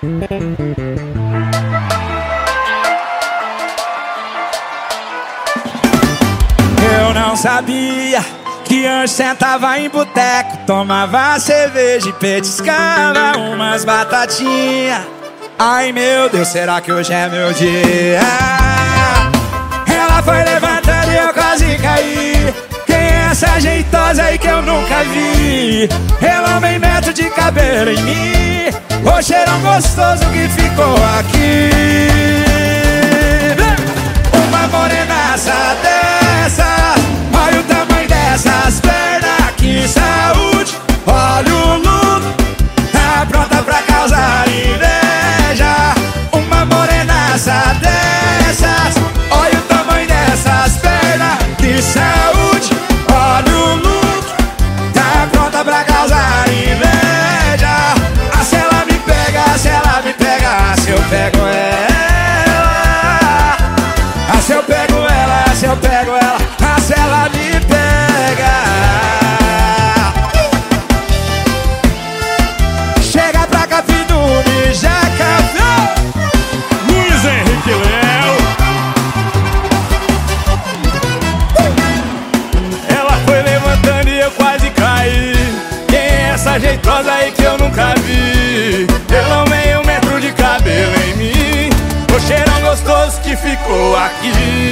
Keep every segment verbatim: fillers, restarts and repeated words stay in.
Eu não sabia que antes sentava em boteco, tomava cerveja e petiscava umas batatinhas. Ai meu Deus, será que hoje é meu dia? Ela foi levantando e eu quase caí. Quem é essa jeitosa aí que eu nunca vi? Ela vem metro de cabelo em mim, o cheirão gostoso que ficou aqui. Uma morenaça dessa, olha o tamanho dessas pernas, que saúde. Olha o look, tá pronta pra causar inveja. Uma morenaça dessas, olha o tamanho dessas pernas, que saúde. Olha o look, tá pronta pra causar inveja. Ah, se ela me pega, se ela me pega, se eu pego ela. Ah, se eu pego ela, se eu pego ela, ah, se ela me pega. Chega pra cá, Pidume, já café. Luiz Henrique Léo. Ela foi levantando e eu quase caí. Quem é essa jeitosa aí que eu nunca vi? Pelo meio metro de cabelo em mim, o cheirão gostoso que ficou aqui.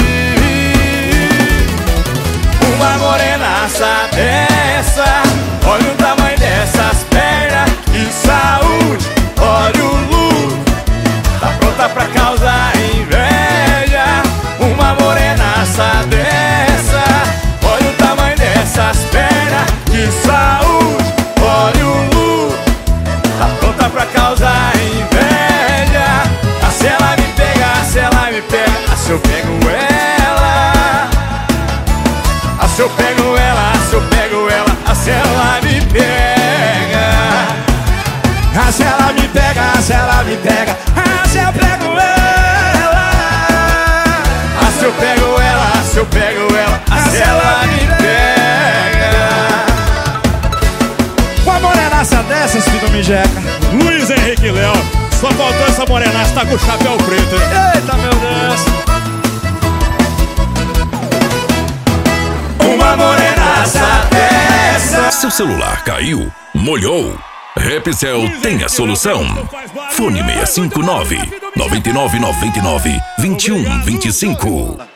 Uma morenaça dessa, olha o tamanho dessas pernas, que saúde. Olha o look, tá pronta pra causar inveja. Uma morenaça dessa, olha o tamanho dessas pernas, que saúde. Olha o look, tá pronta pra causar inveja. Ah, se ela me pega, se ela me pega, ah, se eu pego ela. Ah, se eu pego ela, se eu pego ela, ah, se ela me pega. Ah, se ela me pega, se ela me pega, ah, se eu pego ela. Ah, se eu pego ela, se eu pego ela, ah, se ela me pega. Uma morenaça dessas, Pidume Jeca. Luiz Henrique Léo, só faltou essa morenaça, tá com o chapéu preto. Eita, meu Deus. Uma morenaça dessa. Seu celular caiu, molhou? Rapcel tem a solução. Fone seis cinco nove, nove nove nove nove, dois um dois cinco.